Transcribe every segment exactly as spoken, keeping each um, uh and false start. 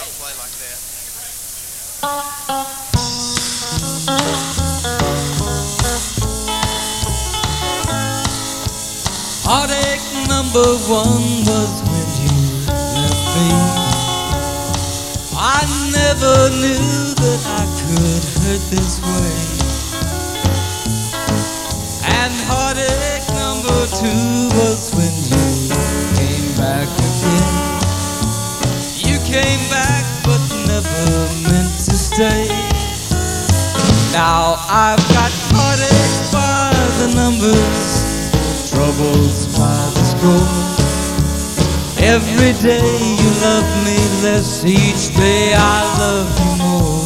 Heartache number one was when you left me. I never knew that I could hurt this way. And heartache number two was when you came back again. You came back but never meant to stay. Now I've got heartaches by the numbers, troubles by the score. Every day you love me less, each day I love you more.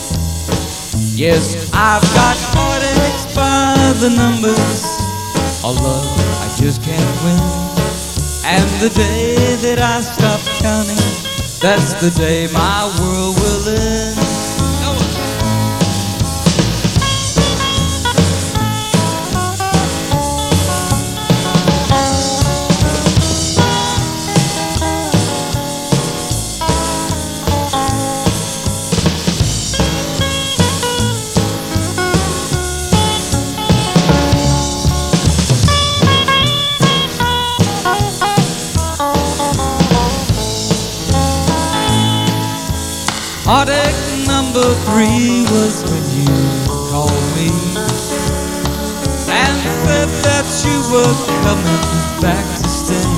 Yes, I've got heartaches by the numbers, a love I just can't win. And the day that I stop counting, that's the day my world will end. Heartache number three was when you called me and said that you were coming back to stay.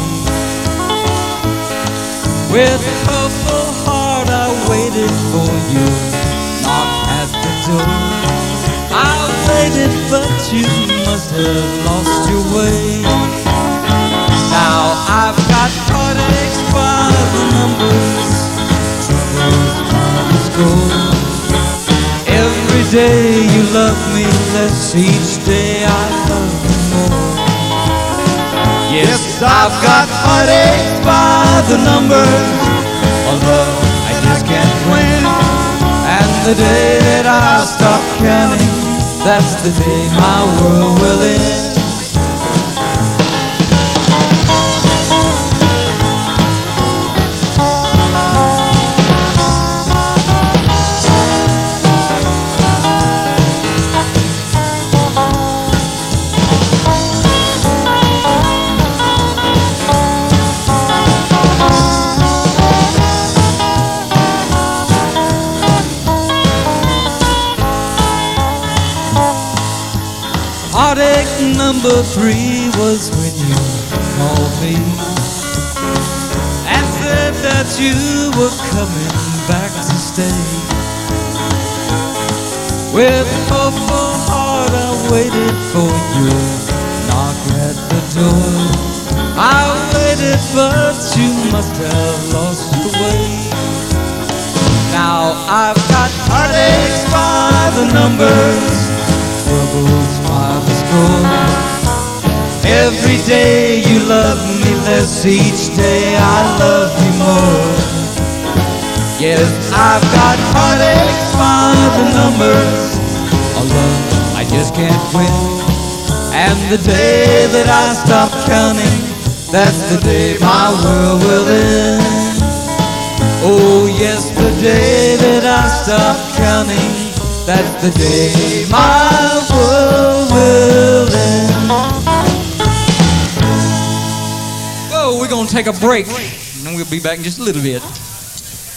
With hopeful heart I waited for you, knock at the door. I waited but you must have lost your way. Now I've got heartaches by the numbers, troubles every day you love me less, each day I love you more. Yes, I've got heartaches by the numbers, a love I just can't win. And the day that I stop counting, that's the day my world will end. Heartache number three was when you called me and said that you were coming back to stay. With hopeful heart I waited for you, knock at the door. I waited but you must have lost your way. Now I've got heartaches by the numbers, troubles by the score. Every day you love me less, each day I love you more. Yes, I've got heartaches by the numbers, a love I just can't win. And the day that I stop counting, that's the day my world will end. Oh yes, the day that I stop counting, that's the day my world will end. Whoa, we're gonna take a break, and then we'll be back in just a little bit.